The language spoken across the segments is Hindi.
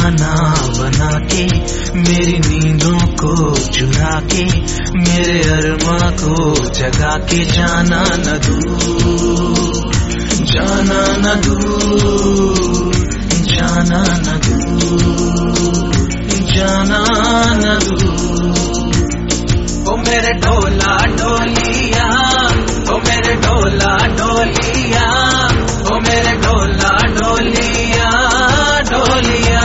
दीवाना बना के, मेरी नींदों को चुरा के, मेरे अरमा को जगा के, जाना न दूर, जाना न दूर, जाना न दूर, जाना न दूर। ओ मेरे ढोला ढोलिया, ओ मेरे ढोला ढोलिया, ओ मेरे ढोला ढोलिया, ढोलिया।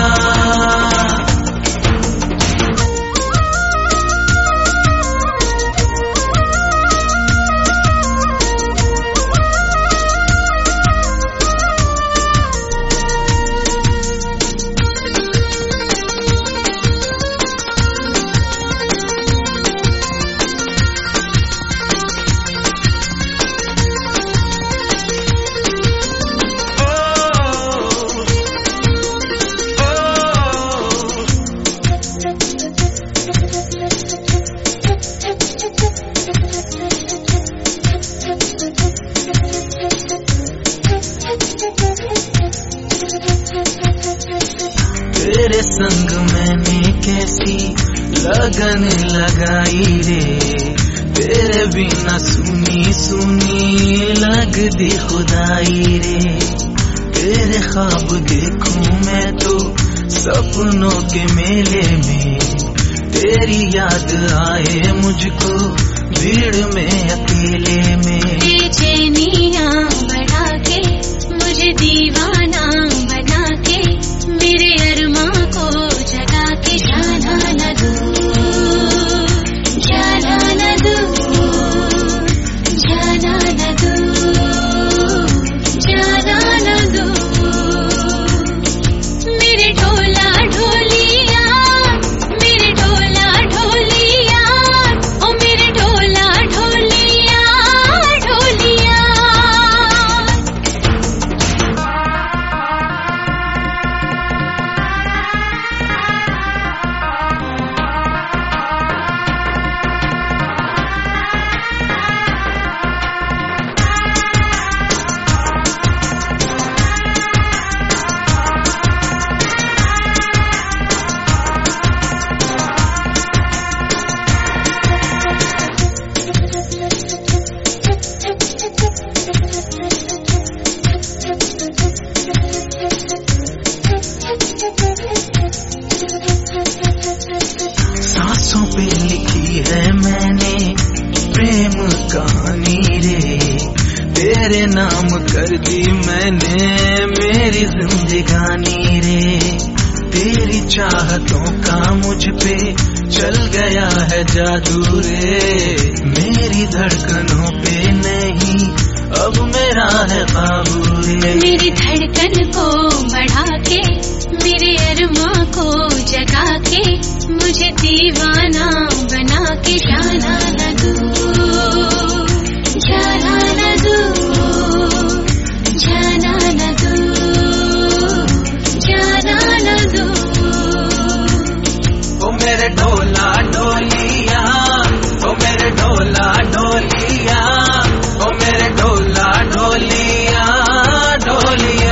तेरे संग मैंने कैसी लगन लगाई रे, तेरे बिना सुनी सुनी लगती खुदाई रे। तेरे ख्वाब देखूं मैं तो सपनों के मेले में, तेरी याद आए मुझको भीड़ में अकेले में। बेचैनियां बढ़ा के मुझे दीवाना बना के, मेरे अरमा को जगा के, जाना न दूर, जाना न दूर, जाना न दूर, जाना न दूर। मेरे ढोला ढोलिया, मेरे ढोला ढोलिया, ओ मेरे ढोला ढोलिया, ढोलिया। सांसों पे लिखी है मैंने प्रेम कहानी रे, तेरे नाम कर दी मैंने मेरी जिंदगानी रे। तेरी चाहतों का मुझ पे चल गया है जादू रे, मेरी धड़कनों पे नहीं अब मेरा है काबू रे। मेरी धड़कन को बढ़ा के, मेरे अरमा को जगा के, मुझे दीवाना बना के, जाना न दूर, जाना न दूर, जाना न दूर, जाना न दूर। ओ मेरे ढोला ढोलिया, ओ मेरे ढोला ढोलिया, ओ मेरे ढोला ढोलिया, ढोलिया।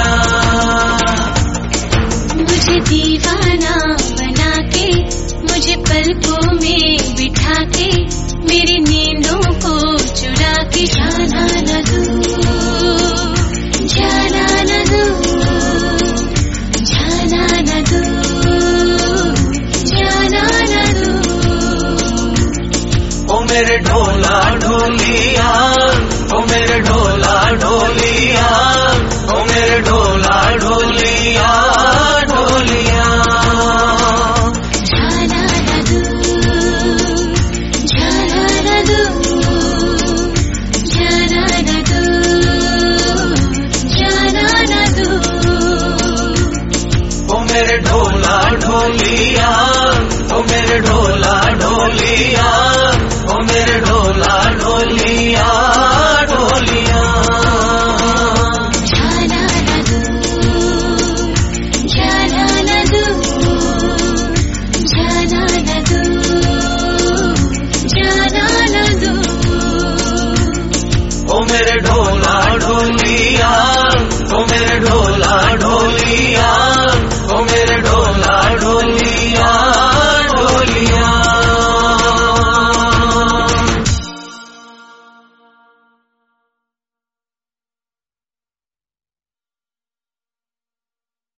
मुझे दीवाना बना के, मुझे पलकों में बिठा के, मेरी नींदों को चुरा के, जाना न दूर, जाना न दूर, जाना न दूर, जाना न दूर। ओ मेरे ढोला ढोलिया, ओ मेरे ढोला ढोलिया, ओ मेरे ढोला ढोलिया, ढोलिया। जाना न दूर, जाना न दूर, जाना न दूर, जाना न दूर। ओ मेरे ढोला ढोलिया, ओ मेरे ढोला ढोलिया,